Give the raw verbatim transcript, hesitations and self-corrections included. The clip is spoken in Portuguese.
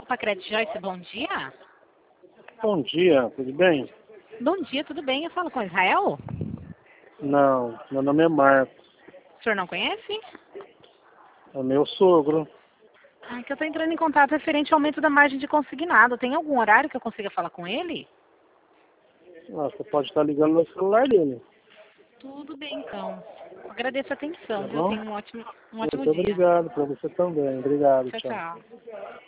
Pacred Joyce, bom dia. Bom dia, tudo bem? Bom dia, tudo bem? Eu falo com Israel? Não, meu nome é Marcos, O senhor não conhece? é meu sogro. Ah, que eu estou entrando em contato referente ao aumento da margem de consignado. Tem algum horário que eu consiga falar com ele? Ah, você pode estar ligando no celular dele, Tudo bem, então. Agradeço a atenção, tá viu? bom? Tenha um ótimo, um ótimo Muito dia. obrigado, para você também. Obrigado, Tchau, tchau. tchau.